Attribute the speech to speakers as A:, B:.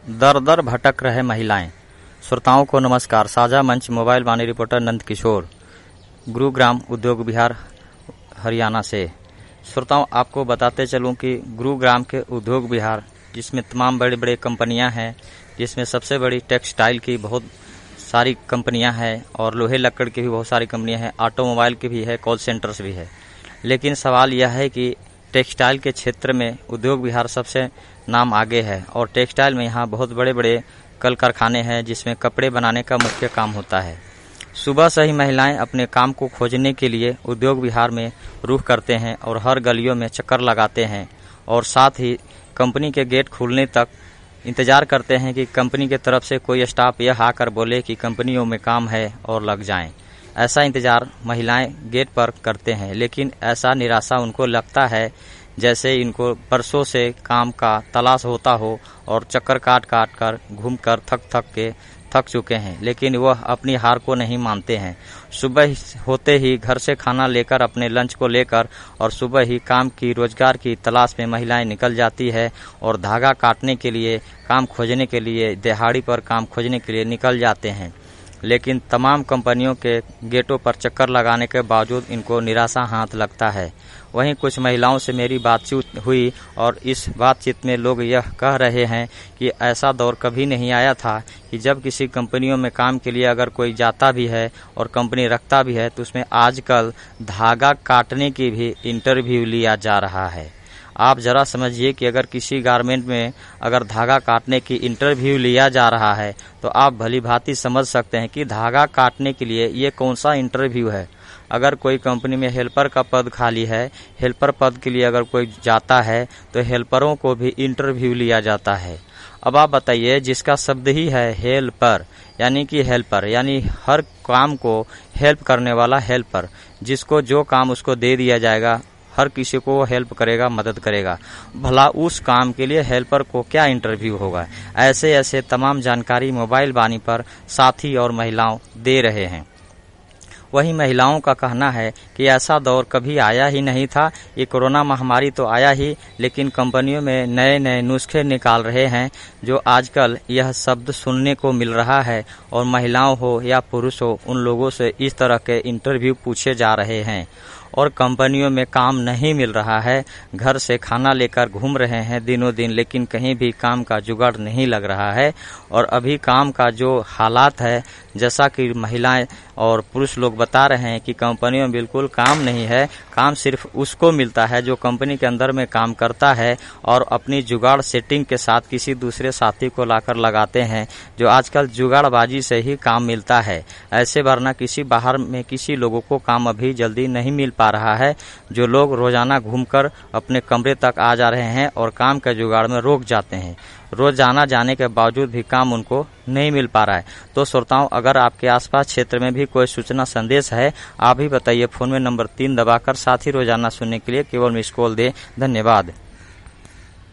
A: दर दर भटक रहे महिलाएं। श्रोताओं को नमस्कार। साझा मंच मोबाइल वाणी रिपोर्टर नंद किशोर, गुरुग्राम उद्योग विहार हरियाणा से। श्रोताओं, आपको बताते चलूं कि गुरुग्राम के उद्योग विहार, जिसमें तमाम बड़े बड़े कंपनियां हैं, जिसमें सबसे बड़ी टेक्सटाइल की बहुत सारी कंपनियां हैं और लोहे लकड़ की भी बहुत सारी कंपनियां हैं, ऑटोमोबाइल की भी है, कॉल सेंटर्स भी है। लेकिन सवाल यह है कि टेक्सटाइल के क्षेत्र में उद्योग विहार सबसे नाम आगे है और टेक्सटाइल में यहाँ बहुत बड़े बड़े कल कारखाने हैं जिसमें कपड़े बनाने का मुख्य काम होता है। सुबह से ही महिलाएं अपने काम को खोजने के लिए उद्योग विहार में रुख करते हैं और हर गलियों में चक्कर लगाते हैं और साथ ही कंपनी के गेट खुलने तक इंतजार करते हैं कि कंपनी की तरफ से कोई स्टाफ यह आकर बोले कि कंपनियों में काम है और लग जाएं। ऐसा इंतजार महिलाएं गेट पर करते हैं, लेकिन ऐसा निराशा उनको लगता है जैसे इनको बरसों से काम का तलाश होता हो और चक्कर काट काट कर घूम कर थक चुके हैं, लेकिन वह अपनी हार को नहीं मानते हैं। सुबह होते ही घर से खाना लेकर, अपने लंच को लेकर और सुबह ही काम की, रोजगार की तलाश में महिलाएं निकल जाती है और धागा काटने के लिए, काम खोजने के लिए, दिहाड़ी पर काम खोजने के लिए निकल जाते हैं। लेकिन तमाम कंपनियों के गेटों पर चक्कर लगाने के बावजूद इनको निराशा हाथ लगता है। वहीं कुछ महिलाओं से मेरी बातचीत हुई और इस बातचीत में लोग यह कह रहे हैं कि ऐसा दौर कभी नहीं आया था कि जब किसी कंपनियों में काम के लिए अगर कोई जाता भी है और कंपनी रखता भी है तो उसमें आजकल धागा काटने की भी इंटरव्यू लिया जा रहा है। आप जरा समझिए कि अगर किसी गारमेंट में अगर धागा काटने की इंटरव्यू लिया जा रहा है तो आप भली भांति समझ सकते हैं कि धागा काटने के लिए ये कौन सा इंटरव्यू है। अगर कोई कंपनी में हेल्पर का पद खाली है, हेल्पर पद के लिए अगर कोई जाता है तो हेल्परों को भी इंटरव्यू लिया जाता है। अब आप बताइए, जिसका शब्द ही है हेल्पर, यानी कि हेल्पर यानी हर काम को हेल्प करने वाला हेल्पर, जिसको जो काम उसको दे दिया जाएगा, हर किसी को वो हेल्प करेगा, मदद करेगा। भला उस काम के लिए हेल्पर को क्या इंटरव्यू होगा? ऐसे ऐसे तमाम जानकारी मोबाइल वाणी पर साथी और महिलाओं दे रहे हैं। वही महिलाओं का कहना है कि ऐसा दौर कभी आया ही नहीं था। ये कोरोना महामारी तो आया ही, लेकिन कंपनियों में नए नए नुस्खे निकाल रहे हैं जो आजकल यह शब्द सुनने को मिल रहा है और महिलाओं हो या पुरुष हो, उन लोगों से इस तरह के इंटरव्यू पूछे जा रहे हैं और कंपनियों में काम नहीं मिल रहा है। घर से खाना लेकर घूम रहे हैं दिनों दिन, लेकिन कहीं भी काम का जुगाड़ नहीं लग रहा है। और अभी काम का जो हालात है, जैसा कि महिलाएं और पुरुष लोग बता रहे हैं कि कंपनियों में बिल्कुल काम नहीं है। काम सिर्फ उसको मिलता है जो कंपनी के अंदर में काम करता है और अपनी जुगाड़ सेटिंग के साथ किसी दूसरे साथी को लाकर लगाते हैं, जो आजकल जुगाड़बाजी से ही काम मिलता है। ऐसे वरना किसी बाहर में किसी लोगों को काम अभी जल्दी नहीं मिल पा रहा है। जो लोग रोजाना घूमकर अपने कमरे तक आ जा रहे हैं और काम के जुगाड़ में रोक जाते हैं, रोजाना जाने के बावजूद भी काम उनको नहीं मिल पा रहा है। तो श्रोताओं, अगर आपके आसपास क्षेत्र में भी कोई सूचना संदेश है, आप भी बताइए। फोन में नंबर 3 दबाकर साथ ही रोजाना सुनने के लिए केवल मिस कॉल दें। धन्यवाद।